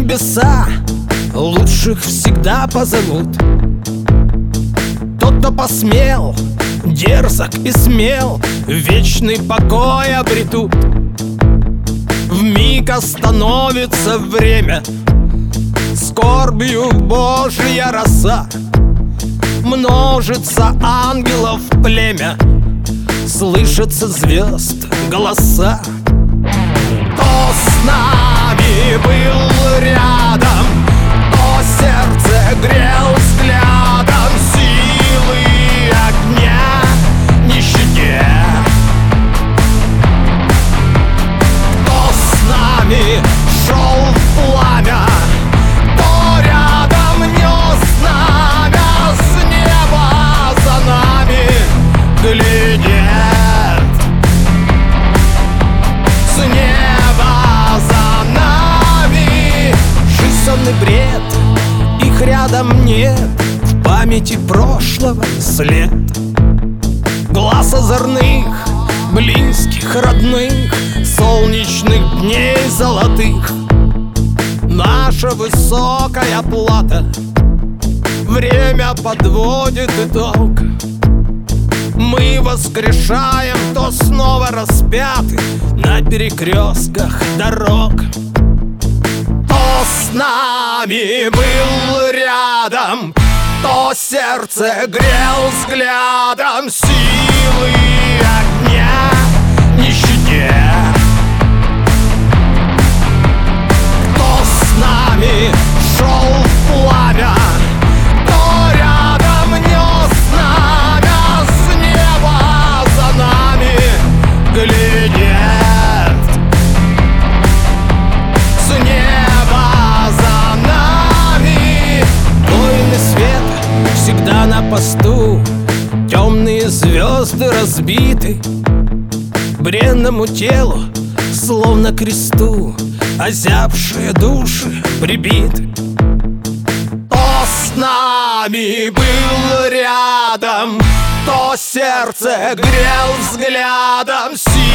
небеса лучших всегда позовут. Тот, кто посмел, дерзок и смел, вечный покой обретут. Вмиг остановится время, скорбью Божья роса. Множится ангелов племя, слышатся звезд голоса. Кто с нами был рядом, то сердце грел взглядом, силы огня не щадя. Кто с нами шел в пламя, то рядом нес знамя, с неба за нами глядит. С неба за нами жизненный бред, их рядом нет, в памяти прошлого след. Глаз озорных, близких, родных, солнечных дней золотых. Наша высокая плата, время подводит итог. Мы воскрешаем, то снова распяты на перекрестках дорог. Кто с нами был рядом, то сердце грел взглядом, силы огня не щадя. Кто с нами шел в пламя, то рядом нес знамя, с неба за нами глядит. С неба за нами воины света всегда на посту, темные звезды разбиты, бренному телу, словно кресту, озябшие души прибиты. Кто с нами был рядом, то сердце грел взглядом,